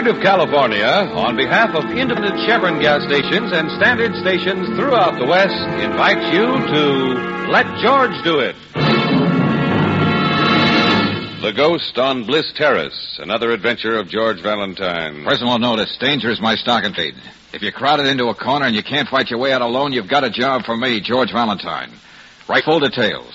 Board of California, on behalf of independent Chevron gas stations and standard stations throughout the West, invites you to Let George Do It. The Ghost on Bliss Terrace, another adventure of George Valentine. Personal notice, danger is my stock and feed. If you're crowded into a corner and you can't fight your way out alone, you've got a job for me, George Valentine. Write full details.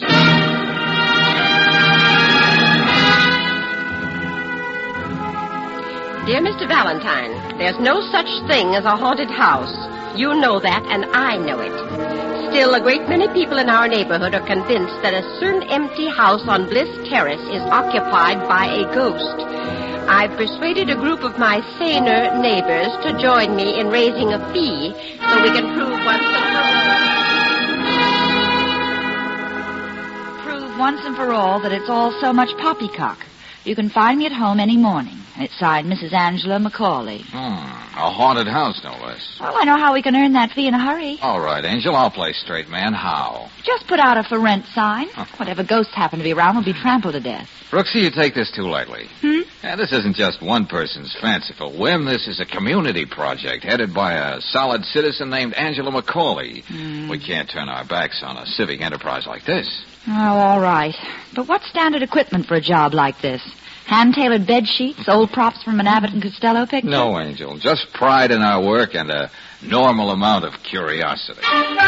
Dear Mr. Valentine, there's no such thing as a haunted house. You know that, and I know it. Still, a great many people in our neighborhood are convinced that a certain empty house on Bliss Terrace is occupied by a ghost. I've persuaded a group of my saner neighbors to join me in raising a fee so we can prove once and for all that it's all so much poppycock. You can find me at home any morning. It's signed Mrs. Angela Macaulay. A haunted house, no less. Well, I know how we can earn that fee in a hurry. All right, Angel, I'll play straight man. How? Just put out a for rent sign. Whatever ghosts happen to be around will be trampled to death. Brooksy, you take this too lightly. This isn't just one person's fanciful whim. This is a community project headed by a solid citizen named Angela Macaulay. We can't turn our backs on a civic enterprise like this. Oh, all right. But what's standard equipment for a job like this? Hand-tailored bed sheets, old props from an Abbott and Costello picture? No, Angel. Just pride in our work and a normal amount of curiosity.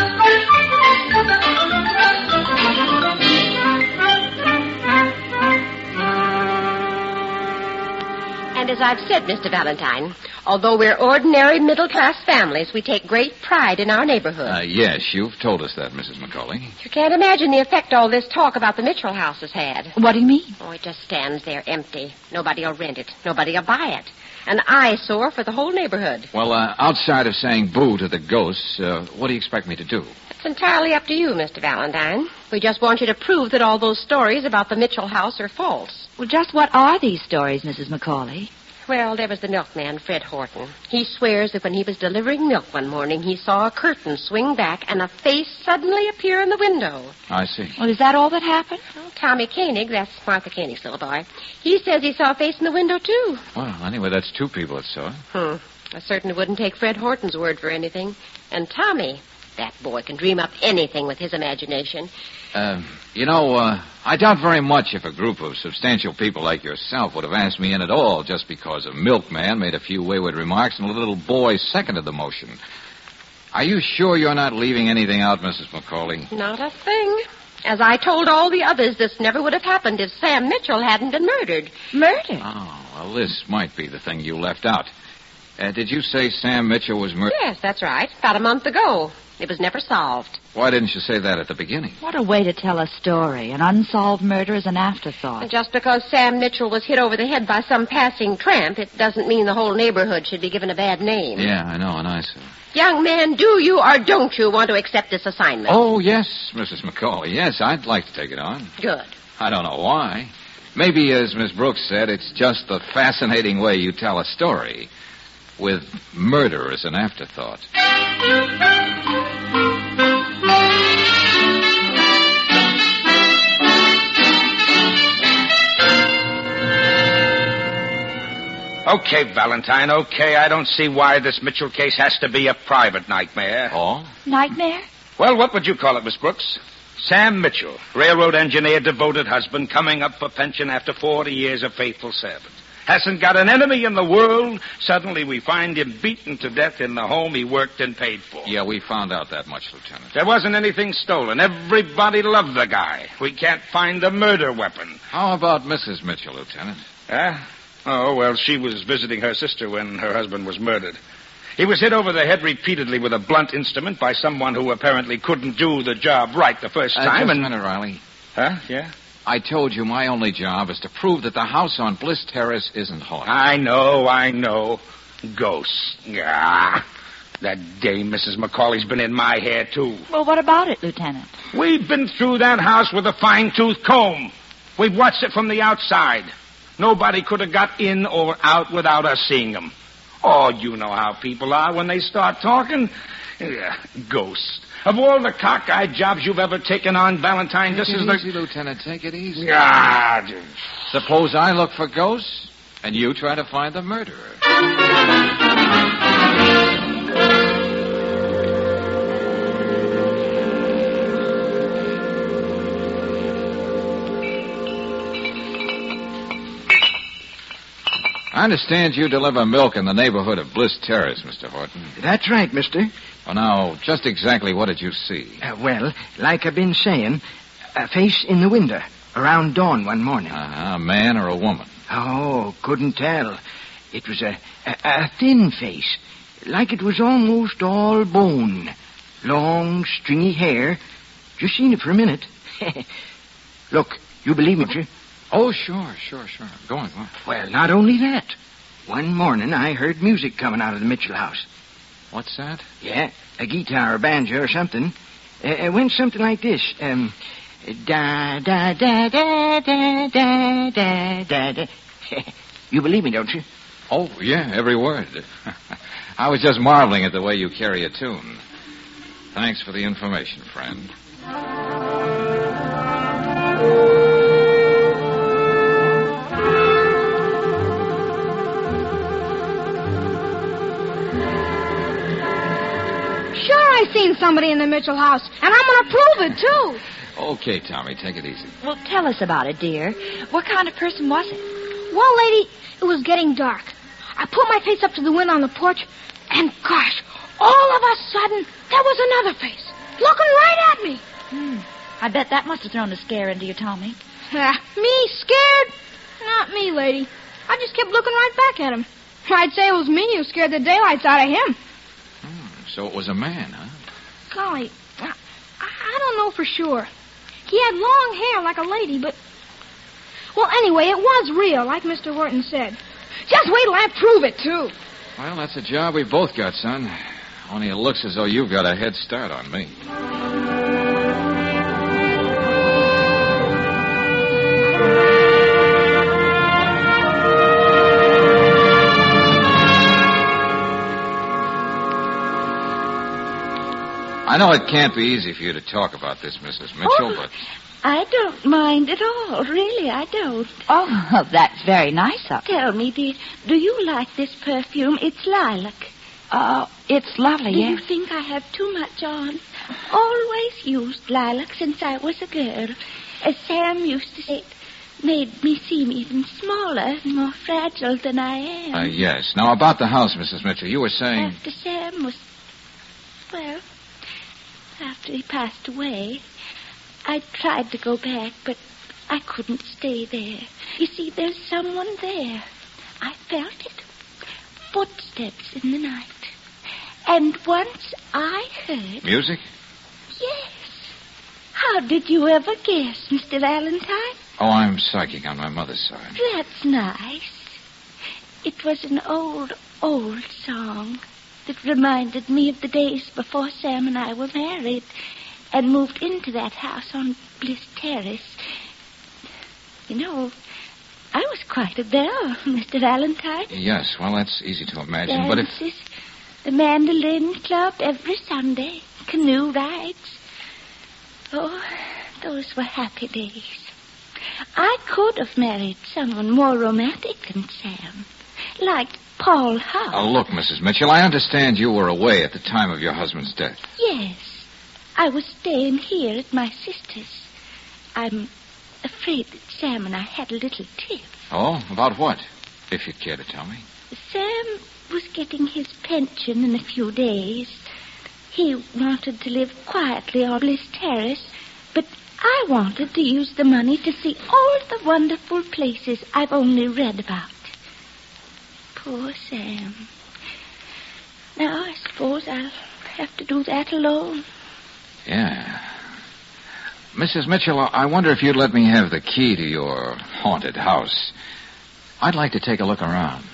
And as I've said, Mr. Valentine, although we're ordinary middle-class families, we take great pride in our neighborhood. Yes, you've told us that, Mrs. Macaulay. You can't imagine the effect all this talk about the Mitchell house has had. What do you mean? Oh, it just stands there empty. Nobody will rent it. Nobody will buy it. An eyesore for the whole neighborhood. Well, outside of saying boo to the ghosts, what do you expect me to do? It's entirely up to you, Mr. Valentine. We just want you to prove that all those stories about the Mitchell house are false. Well, just what are these stories, Mrs. Macaulay? Well, there was the milkman, Fred Horton. He swears that when he was delivering milk one morning, he saw a curtain swing back and a face suddenly appear in the window. I see. Well, is that all that happened? Well, Tommy Koenig, that's Martha Koenig's little boy, he says he saw a face in the window, too. Well, anyway, that's two people that saw it. I certainly wouldn't take Fred Horton's word for anything. And Tommy, that boy can dream up anything with his imagination. I doubt very much if a group of substantial people like yourself would have asked me in at all just because a milkman made a few wayward remarks and a little boy seconded the motion. Are you sure you're not leaving anything out, Mrs. Macaulay? Not a thing. As I told all the others, this never would have happened if Sam Mitchell hadn't been murdered. Murdered? Oh, well, this might be the thing you left out. Did you say Sam Mitchell was murdered? Yes, that's right. About a month ago. It was never solved. Why didn't you say that at the beginning? What a way to tell a story. An unsolved murder is an afterthought. And just because Sam Mitchell was hit over the head by some passing tramp, it doesn't mean the whole neighborhood should be given a bad name. Yeah, I know, and I see. Young man, do you or don't you want to accept this assignment? Oh, yes, Mrs. Macaulay. Yes, I'd like to take it on. Good. I don't know why. Maybe, as Miss Brooks said, it's just the fascinating way you tell a story, with murder as an afterthought. Okay, Valentine, okay. I don't see why this Mitchell case has to be a private nightmare. Oh? Nightmare? Well, what would you call it, Miss Brooks? Sam Mitchell, railroad engineer, devoted husband, coming up for pension after 40 years of faithful service. Hasn't got an enemy in the world. Suddenly we find him beaten to death in the home he worked and paid for. Yeah, we found out that much, Lieutenant. There wasn't anything stolen. Everybody loved the guy. We can't find the murder weapon. How about Mrs. Mitchell, Lieutenant? Oh, well, she was visiting her sister when her husband was murdered. He was hit over the head repeatedly with a blunt instrument by someone who apparently couldn't do the job right the first time. Just a minute, Riley. Yeah? I told you my only job is to prove that the house on Bliss Terrace isn't haunted. I know. Ghosts. That dame Mrs. Macaulay's been in my hair, too. Well, what about it, Lieutenant? We've been through that house with a fine-tooth comb. We've watched it from the outside. Nobody could have got in or out without us seeing them. Oh, you know how people are when they start talking. Ghosts. Of all the cockeyed jobs you've ever taken on, Valentine, this is the... Easy, Lieutenant. Take it easy. God. Suppose I look for ghosts? And you try to find the murderer. I understand you deliver milk in the neighborhood of Bliss Terrace, Mr. Horton. That's right, mister. Well, now, just exactly what did you see? Well, like I've been saying, a face in the window around dawn one morning. A man or a woman? Oh, couldn't tell. It was a thin face, like it was almost all bone. Long, stringy hair. Just seen it for a minute. Look, you believe me, sir? Oh, sure. Go on. Well, not only that. One morning I heard music coming out of the Mitchell house. What's that? Yeah, a guitar or banjo or something. It went something like this. Da da da da da da da da. You believe me, don't you? Oh, yeah, every word. I was just marveling at the way you carry a tune. Thanks for the information, friend. I seen somebody in the Mitchell house, and I'm going to prove it, too. Okay, Tommy, take it easy. Well, tell us about it, dear. What kind of person was it? Well, lady, it was getting dark. I put my face up to the window on the porch, and gosh, all of a sudden, there was another face, looking right at me. I bet that must have thrown a scare into you, Tommy. Me scared? Not me, lady. I just kept looking right back at him. I'd say it was me who scared the daylights out of him. So it was a man, huh? Golly, I don't know for sure. He had long hair like a lady, but... Well, anyway, it was real, like Mr. Wharton said. Just wait till I prove it, too. Well, that's a job we both got, son. Only it looks as though you've got a head start on me. I know it can't be easy for you to talk about this, Mrs. Mitchell, but... I don't mind at all. Really, I don't. Oh, that's very nice of you. Tell me, dear, do you like this perfume? It's lilac. Oh, it's lovely, Do yes. you think I have too much on? Always used lilac since I was a girl. As Sam used to say, it made me seem even smaller and more fragile than I am. Yes. Now, about the house, Mrs. Mitchell, you were saying... After Sam was... Well, after he passed away, I tried to go back, but I couldn't stay there. You see, there's someone there. I felt it. Footsteps in the night. And once I heard... Music? Yes. How did you ever guess, Mr. Valentine? Oh, I'm psychic on my mother's side. That's nice. It was an old, old song that reminded me of the days before Sam and I were married and moved into that house on Bliss Terrace. You know, I was quite a belle, Mr. Valentine. Yes, well, that's easy to imagine, but if... Dances, the mandolin club every Sunday, canoe rides. Oh, those were happy days. I could have married someone more romantic than Sam, like Paul Howe. Oh, look, Mrs. Mitchell, I understand you were away at the time of your husband's death. Yes, I was staying here at my sister's. I'm afraid that Sam and I had a little tiff. Oh, about what? If you'd care to tell me. Sam was getting his pension in a few days. He wanted to live quietly on Bliss Terrace, but I wanted to use the money to see all the wonderful places I've only read about. Poor Sam. Now, I suppose I'll have to do that alone. Yeah. Mrs. Mitchell, I wonder if you'd let me have the key to your haunted house. I'd like to take a look around.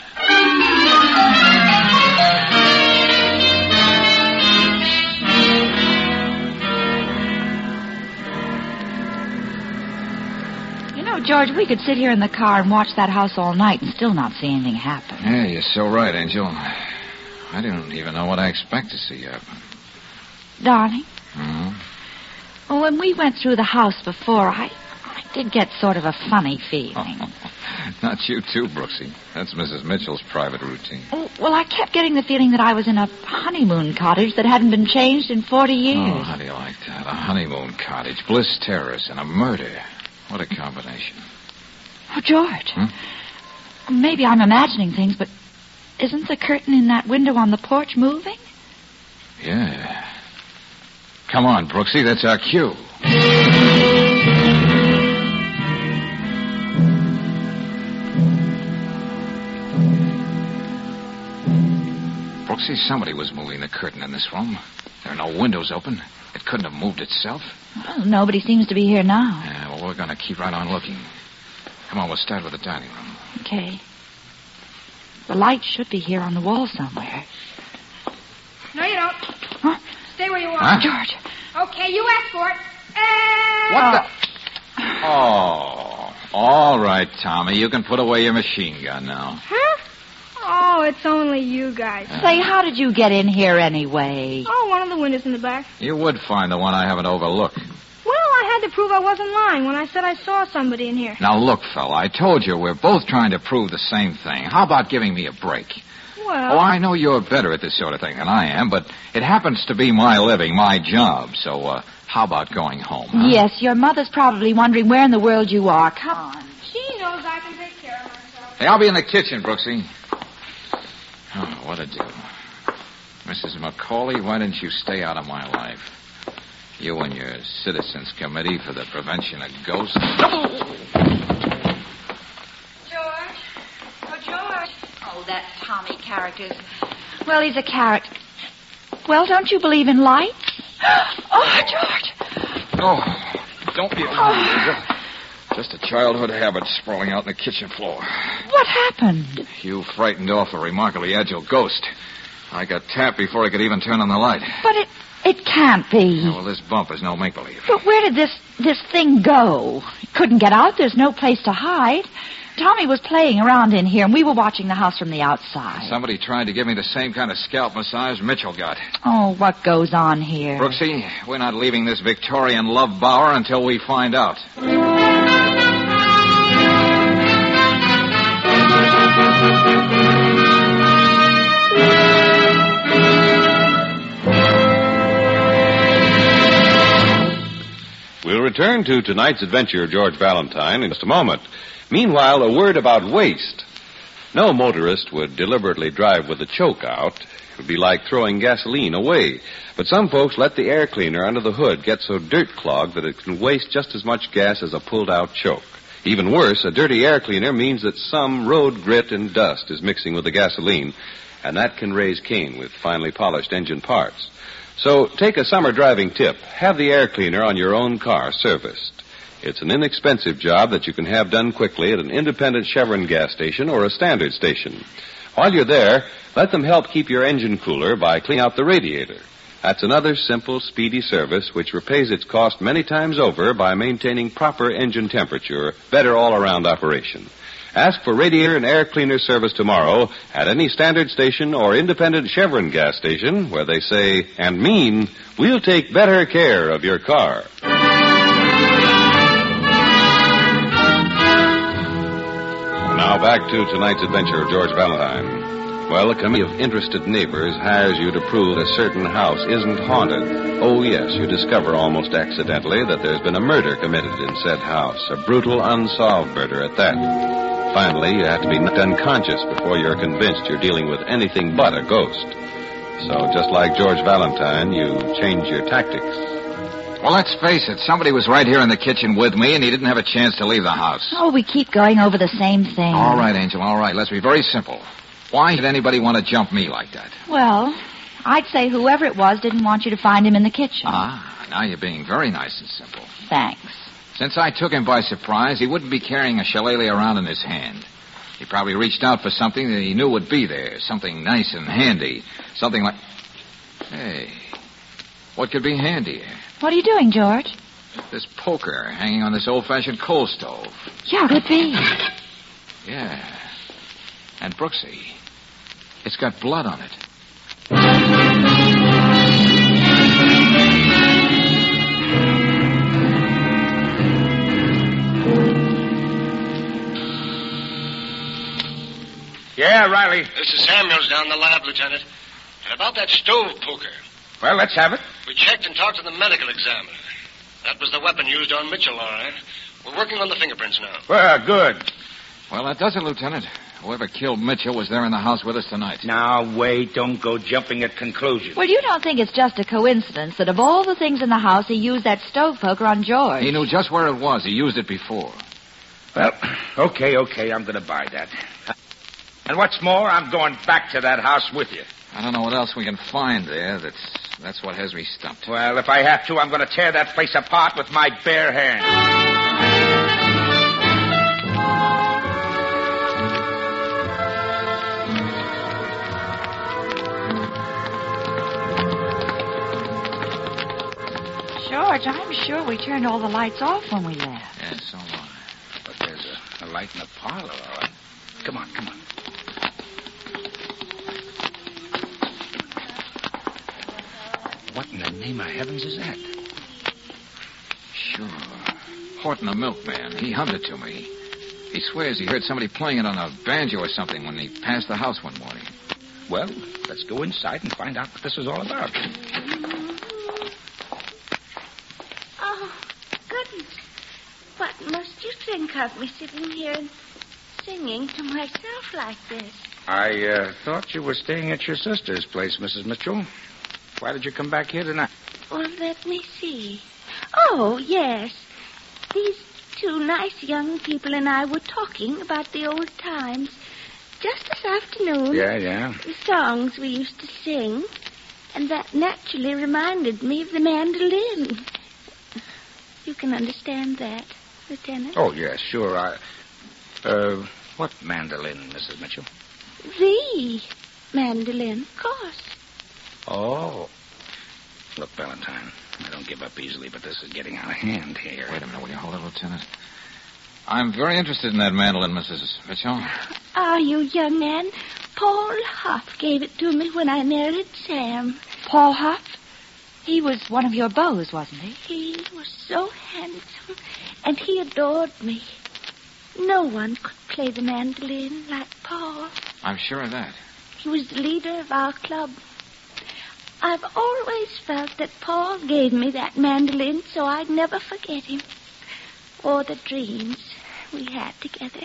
You know, George, we could sit here in the car and watch that house all night and still not see anything happen. Yeah, you're so right, Angel. I don't even know what I expect to see happen. Darling? Hmm? Well, when we went through the house before, I did get sort of a funny feeling. Not you too, Brooksy. That's Mrs. Mitchell's private routine. Oh, well, I kept getting the feeling that I was in a honeymoon cottage that hadn't been changed in 40 years. Oh, how do you like that? A honeymoon cottage, Bliss Terrace, and a murder. What a combination. Oh, George. Maybe I'm imagining things, but isn't the curtain in that window on the porch moving? Yeah. Come on, Brooksy, that's our cue. Brooksy, somebody was moving the curtain in this room. There are no windows open. It couldn't have moved itself. Well, nobody seems to be here now. Yeah, well, we're going to keep right on looking. Come on, we'll start with the dining room. Okay. The light should be here on the wall somewhere. No, you don't. Huh? Stay where you are. Huh? George. Okay, you asked for it. What the? Oh, all right, Tommy. You can put away your machine gun now. Huh? Oh, it's only you guys. Say, how did you get in here anyway? Oh, one of the windows in the back. You would find the one I haven't overlooked. Well, I had to prove I wasn't lying when I said I saw somebody in here. Now, look, fella, I told you we're both trying to prove the same thing. How about giving me a break? Well... Oh, I know you're better at this sort of thing than I am, but it happens to be my living, my job. So, how about going home? Huh? Yes, your mother's probably wondering where in the world you are. Come on. She knows I can take care of myself. Hey, I'll be in the kitchen, Brooksy. Oh, what a do. Mrs. McCauley, why didn't you stay out of my life? You and your Citizens Committee for the Prevention of Ghosts. George? Oh, George. Oh, that Tommy character. Well, he's a character. Well, don't you believe in lights? Oh, George. Oh, don't be alarmed. Just a childhood habit sprawling out on the kitchen floor. What happened? You frightened off a remarkably agile ghost. I got tapped before I could even turn on the light. But it can't be. Yeah, well, this bump is no make-believe. But where did this thing go? It couldn't get out. There's no place to hide. Tommy was playing around in here, and we were watching the house from the outside. Somebody tried to give me the same kind of scalp massage Mitchell got. Oh, what goes on here? Brooksy, we're not leaving this Victorian love bower until we find out. We'll return to tonight's adventure of George Valentine in just a moment. Meanwhile, a word about waste. No motorist would deliberately drive with a choke out. It would be like throwing gasoline away. But some folks let the air cleaner under the hood get so dirt-clogged that it can waste just as much gas as a pulled-out choke. Even worse, a dirty air cleaner means that some road grit and dust is mixing with the gasoline, and that can raise Cain with finely polished engine parts. So take a summer driving tip. Have the air cleaner on your own car serviced. It's an inexpensive job that you can have done quickly at an independent Chevron gas station or a standard station. While you're there, let them help keep your engine cooler by cleaning out the radiator. That's another simple, speedy service which repays its cost many times over by maintaining proper engine temperature, better all-around operation. Ask for radiator and air cleaner service tomorrow at any standard station or independent Chevron gas station where they say and mean, we'll take better care of your car. Now back to tonight's adventure of George Valentine. Well, a committee of interested neighbors hires you to prove a certain house isn't haunted. Oh, yes, you discover almost accidentally that there's been a murder committed in said house, a brutal, unsolved murder at that. Finally, you have to be knocked unconscious before you're convinced you're dealing with anything but a ghost. So, just like George Valentine, you change your tactics. Well, let's face it. Somebody was right here in the kitchen with me, and he didn't have a chance to leave the house. Oh, we keep going over the same thing. All right, Angel, all right. Let's be very simple. Why did anybody want to jump me like that? Well, I'd say whoever it was didn't want you to find him in the kitchen. Ah, now you're being very nice and simple. Thanks. Since I took him by surprise, he wouldn't be carrying a shillelagh around in his hand. He probably reached out for something that he knew would be there, something nice and handy, something like... Hey, what could be handier? What are you doing, George? This poker hanging on this old-fashioned coal stove. Yeah, could be. Yeah. And Brooksy, it's got blood on it. Yeah, Riley. This is Samuels down in the lab, Lieutenant. And about that stove poker. Well, let's have it. We checked and talked to the medical examiner. That was the weapon used on Mitchell, all right. We're working on the fingerprints now. Well, good. Well, that does it, Lieutenant. Whoever killed Mitchell was there in the house with us tonight. Now, wait. Don't go jumping at conclusions. Well, you don't think it's just a coincidence that of all the things in the house, he used that stove poker on George? He knew just where it was. He used it before. Well, okay. I'm going to buy that. And what's more, I'm going back to that house with you. I don't know what else we can find there. That's what has me stumped. Well, if I have to, I'm going to tear that place apart with my bare hands. George, I'm sure we turned all the lights off when we left. Yes, so long. But there's a light in the parlor, all right. Come on. What in the name of heavens is that? Sure. Horton, the milkman. He hummed it to me. He swears he heard somebody playing it on a banjo or something when he passed the house one morning. Well, let's go inside and find out what this is all about. Oh, goodness. What must you think of me sitting here and singing to myself like this? I thought you were staying at your sister's place, Mrs. Mitchell. Why did you come back here tonight? Well, let me see. Oh, yes. These two nice young people and I were talking about the old times just this afternoon. Yeah. The songs we used to sing. And that naturally reminded me of the mandolin. You can understand that, Lieutenant? Oh, yes, sure. What mandolin, Mrs. Mitchell? The mandolin, of course. Oh. Look, Valentine, I don't give up easily, but this is getting out of hand here. Wait a minute, will you hold it, Lieutenant? I'm very interested in that mandolin, Mrs. Mitchell. Are you, young man? Paul Huff gave it to me when I married Sam. Paul Huff? He was one of your beaux, wasn't he? He was so handsome, and he adored me. No one could play the mandolin like Paul. I'm sure of that. He was the leader of our club. I've always felt that Paul gave me that mandolin so I'd never forget him. Or the dreams we had together.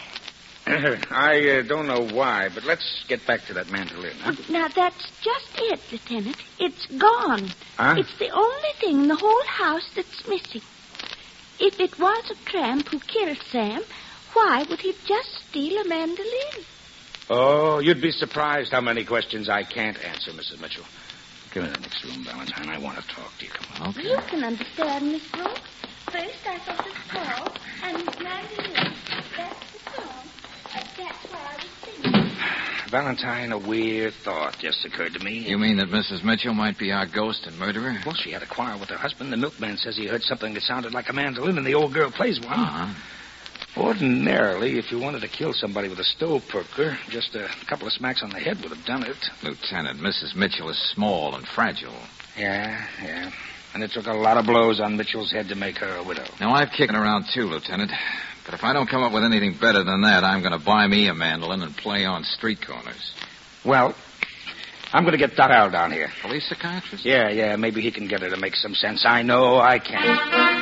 I don't know why, but let's get back to that mandolin, huh? Now, that's just it, Lieutenant. It's gone. Huh? It's the only thing in the whole house that's missing. If it was a tramp who killed Sam, why would he just steal a mandolin? Oh, you'd be surprised how many questions I can't answer, Mrs. Mitchell. Come in the next room, Valentine. I want to talk to you. Come on. Okay. You can understand, Miss Brooks. First, I thought of Paul and mandolin. That's the song. That's why I was singing. Valentine, a weird thought just occurred to me. You mean that Mrs. Mitchell might be our ghost and murderer? Well, she had a quarrel with her husband. The milkman says he heard something that sounded like a mandolin, and the old girl plays one. Uh-huh. Ordinarily, if you wanted to kill somebody with a stove poker, just a couple of smacks on the head would have done it. Lieutenant, Mrs. Mitchell is small and fragile. Yeah. And it took a lot of blows on Mitchell's head to make her a widow. Now, I've kicked around too, Lieutenant. But if I don't come up with anything better than that, I'm going to buy me a mandolin and play on street corners. Well, I'm going to get Doc Al down here. Police psychiatrist? Yeah. Maybe he can get her to make some sense. I know I can.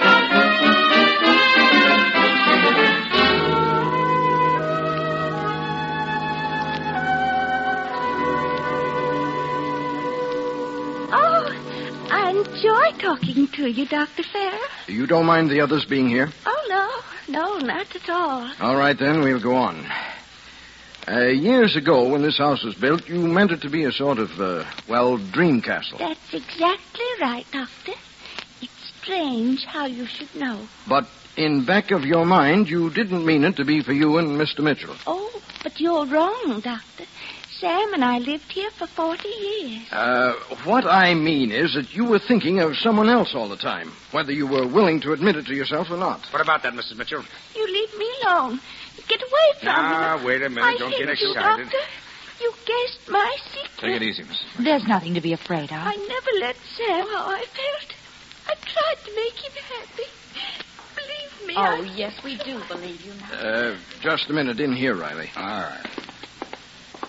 I enjoy talking to you, Dr. Farrell. You don't mind the others being here? Oh, no, not at all. All right, then, we'll go on. Years ago, when this house was built, you meant it to be a sort of, dream castle. That's exactly right, Doctor. It's strange how you should know. But in back of your mind, you didn't mean it to be for you and Mr. Mitchell. Oh, but you're wrong, Doctor. Sam and I lived here for 40 years. What I mean is that you were thinking of someone else all the time, whether you were willing to admit it to yourself or not. What about that, Mrs. Mitchell? You leave me alone. Get away from me. Wait a minute. Don't get excited. You, Doctor. You guessed my secret. Take it easy, Mrs. Mitchell. There's nothing to be afraid of. I never let Sam how I felt. I tried to make him happy. Believe me. Oh, yes, we do believe you now. Just a minute in here, Riley. All right.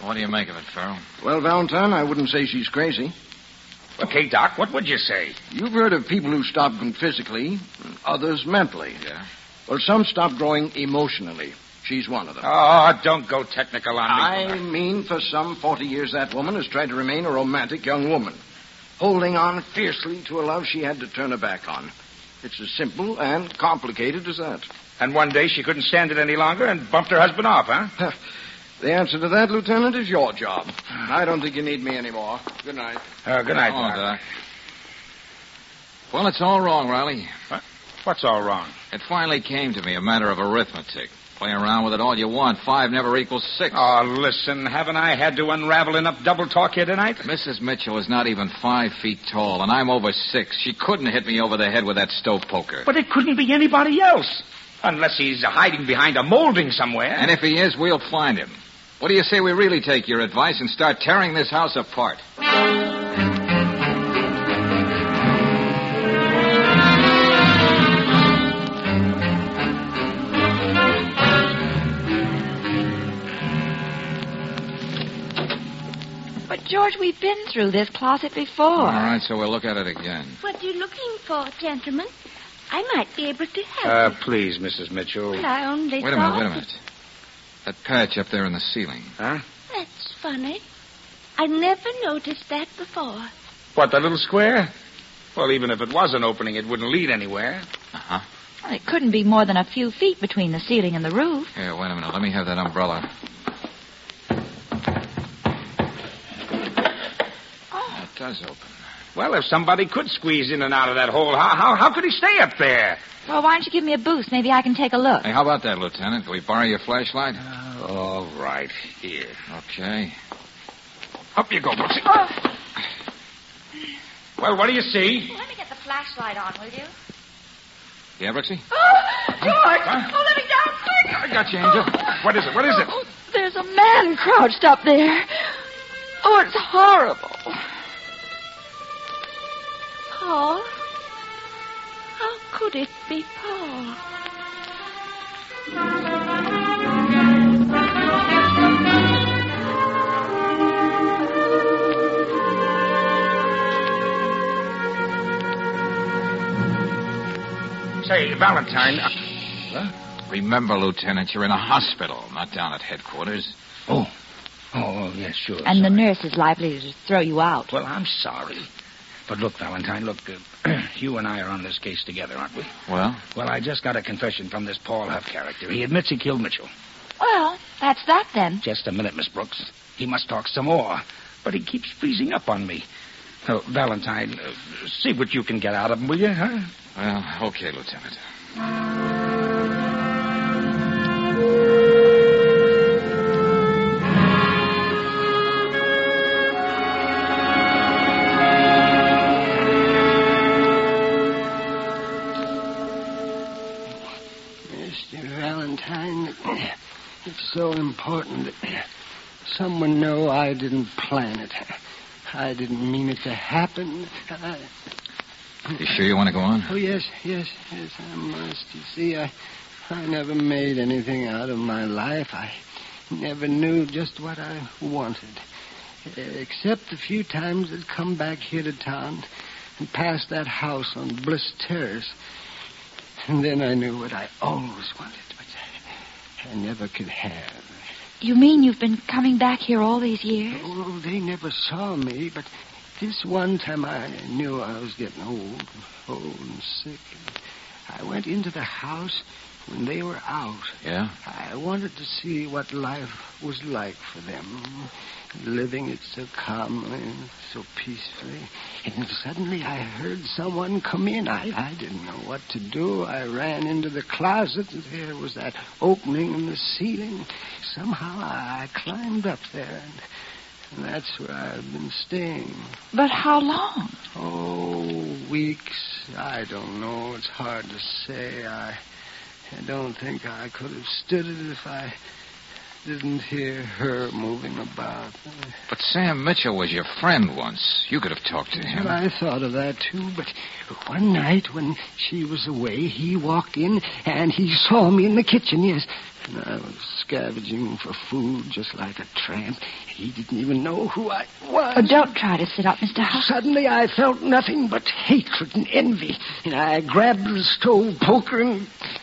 What do you make of it, Farrell? Well, Valentine, I wouldn't say she's crazy. Okay, Doc, what would you say? You've heard of people who stop physically, others mentally. Yeah. Well, some stop growing emotionally. She's one of them. Oh, don't go technical on me. I mean, for some 40 years, that woman has tried to remain a romantic young woman, holding on fiercely to a love she had to turn her back on. It's as simple and complicated as that. And one day she couldn't stand it any longer and bumped her husband off, huh? The answer to that, Lieutenant, is your job. I don't think you need me anymore. Good night. Good night, Oh, Doc. Doc. Well, it's all wrong, Riley. What's all wrong? It finally came to me, a matter of arithmetic. Play around with it all you want. 5 never equals 6. Oh, listen, haven't I had to unravel enough double talk here tonight? Mrs. Mitchell is not even 5 feet tall, and I'm over 6. She couldn't hit me over the head with that stove poker. But it couldn't be anybody else. Unless he's hiding behind a molding somewhere. And if he is, we'll find him. What do you say we really take your advice and start tearing this house apart? But, George, we've been through this closet before. All right, so we'll look at it again. What are you looking for, gentlemen? I might be able to help you. Please, Mrs. Mitchell. Well, I only Wait a thought... minute. That patch up there in the ceiling. Huh? That's funny. I never noticed that before. What, the little square? Well, even if it was an opening, it wouldn't lead anywhere. Uh-huh. Well, it couldn't be more than a few feet between the ceiling and the roof. Here, wait a minute. Let me have that umbrella. Oh. It does open. Well, if somebody could squeeze in and out of that hole, how could he stay up there? Well, why don't you give me a boost? Maybe I can take a look. Hey, how about that, Lieutenant? Can we borrow your flashlight? All right. Here. Okay. Up you go, Brooksy. Well, what do you see? Let me get the flashlight on, will you? Yeah, Brooksy? Oh, George! Huh? Oh, let me down quick! I got you, Angel. What is it? What is it? Oh, there's a man crouched up there. Oh, it's horrible. Paul? How could it be Paul? Say, Valentine. Remember, Lieutenant, you're in a hospital, not down at headquarters. Oh, yes, sure. And the sorry. nurse is likely to throw you out. Well, I'm sorry. But look, Valentine, look, you and I are on this case together, aren't we? Well? Well, I just got a confession from this Paul Huff character. He admits he killed Mitchell. Well, that's that then. Just a minute, Miss Brooks. He must talk some more. But he keeps freezing up on me. So, Valentine, see what you can get out of him, will you, huh? Well, okay, Lieutenant. Mr. Valentine, it's so important that someone know I didn't plan it. I didn't mean it to happen. You sure you want to go on? Oh, yes, I must. You see, I never made anything out of my life. I never knew just what I wanted. Except the few times I'd come back here to town and past that house on Bliss Terrace. And then I knew what I always wanted, but I never could have. You mean you've been coming back here all these years? Oh, they never saw me, but this one time I knew I was getting old and sick. I went into the house when they were out. Yeah? I wanted to see what life was like for them, living it so calmly, so peacefully. And suddenly I heard someone come in. I didn't know what to do. I ran into the closet, and there was that opening in the ceiling. Somehow I climbed up there, and that's where I've been staying. But how long? Oh, weeks. I don't know. It's hard to say. I don't think I could have stood it if I didn't hear her moving about. But Sam Mitchell was your friend once. You could have talked to him. Well, I thought of that, too, but one night when she was away, he walked in and he saw me in the kitchen, yes. And I was scavenging for food just like a tramp. He didn't even know who I was. Oh, don't try to sit up, Mr. Huff. Suddenly I felt nothing but hatred and envy. And I grabbed the stove poker and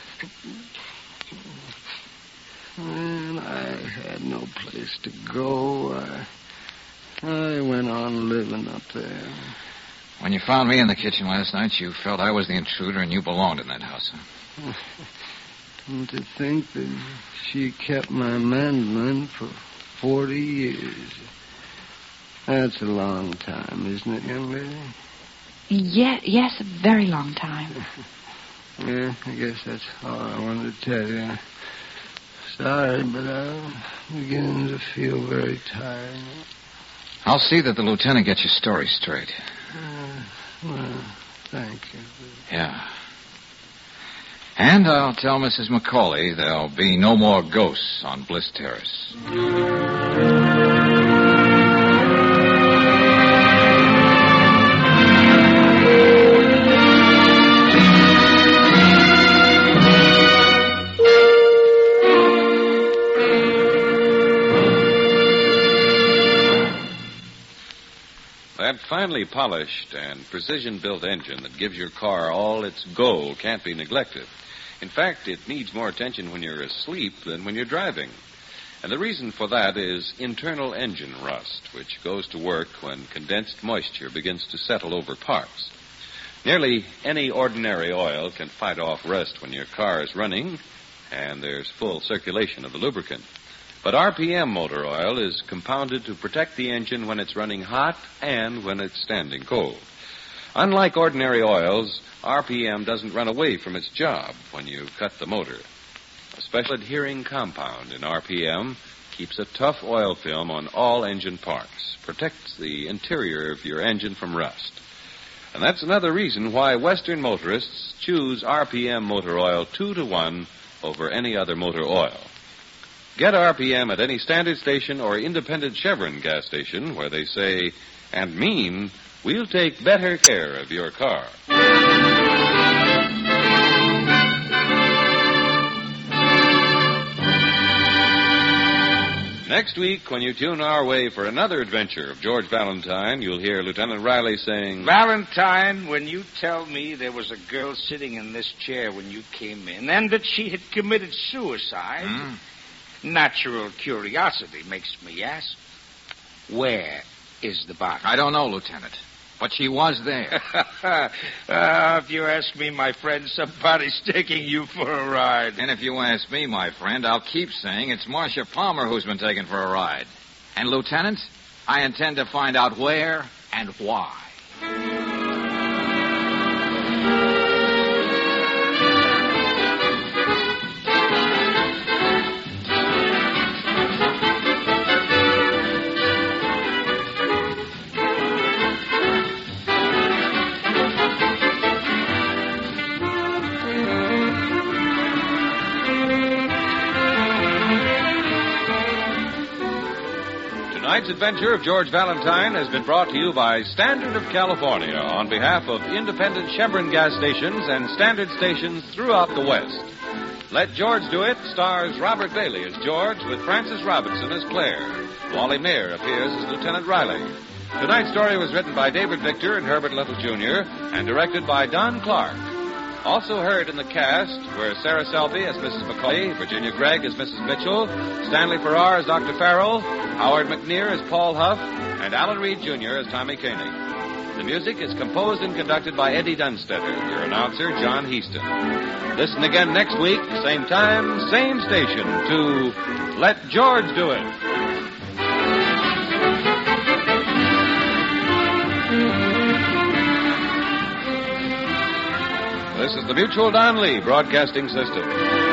I had no place to go. I went on living up there. When you found me in the kitchen last night, you felt I was the intruder and you belonged in that house, huh? And to think that she kept my mandolin for 40 years. That's a long time, isn't it, young lady? Yes, a very long time. Yeah, I guess that's all I wanted to tell you. Sorry, but I'm beginning to feel very tired. I'll see that the lieutenant gets your story straight. Well, thank you. Yeah. And I'll tell Mrs. McCauley there'll be no more ghosts on Bliss Terrace. That finely polished and precision-built engine that gives your car all its go can't be neglected. In fact, it needs more attention when you're asleep than when you're driving. And the reason for that is internal engine rust, which goes to work when condensed moisture begins to settle over parts. Nearly any ordinary oil can fight off rust when your car is running and there's full circulation of the lubricant. But RPM motor oil is compounded to protect the engine when it's running hot and when it's standing cold. Unlike ordinary oils, RPM doesn't run away from its job when you cut the motor. A special adhering compound in RPM keeps a tough oil film on all engine parts, protects the interior of your engine from rust. And that's another reason why Western motorists choose RPM motor oil 2-to-1 over any other motor oil. Get RPM at any standard station or independent Chevron gas station where they say and mean, we'll take better care of your car. Next week, when you tune our way for another adventure of George Valentine, you'll hear Lieutenant Riley saying, Valentine, when you tell me there was a girl sitting in this chair when you came in and that she had committed suicide, natural curiosity makes me ask, where is the body? I don't know, Lieutenant, but she was there. If you ask me, my friend, somebody's taking you for a ride. And if you ask me, my friend, I'll keep saying it's Marcia Palmer who's been taken for a ride. And, Lieutenant, I intend to find out where and why. Tonight's adventure of George Valentine has been brought to you by Standard of California on behalf of independent Chevron gas stations and Standard stations throughout the West. Let George Do It stars Robert Bailey as George with Frances Robinson as Claire. Wally Mayer appears as Lieutenant Riley. Tonight's story was written by David Victor and Herbert Little, Jr. and directed by Don Clark. Also heard in the cast were Sarah Selby as Mrs. McCauley, Virginia Gregg as Mrs. Mitchell, Stanley Farrar as Dr. Farrell, Howard McNear as Paul Huff, and Alan Reed, Jr. as Tommy Koenig. The music is composed and conducted by Eddie Dunstetter, your announcer, John Heaston. Listen again next week, same time, same station, to Let George Do It. This is the Mutual Don Lee Broadcasting System.